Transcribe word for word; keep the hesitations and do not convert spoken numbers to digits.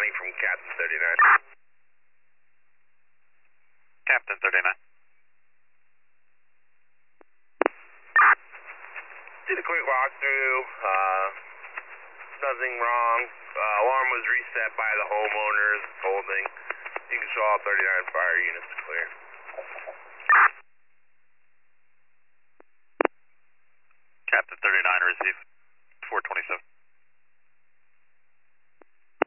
calling from Captain thirty-nine. Captain thirty-nine. Did a quick walkthrough. Uh, nothing wrong. Uh, alarm was reset by the homeowners. Holding. You can show all thirty-nine fire units clear.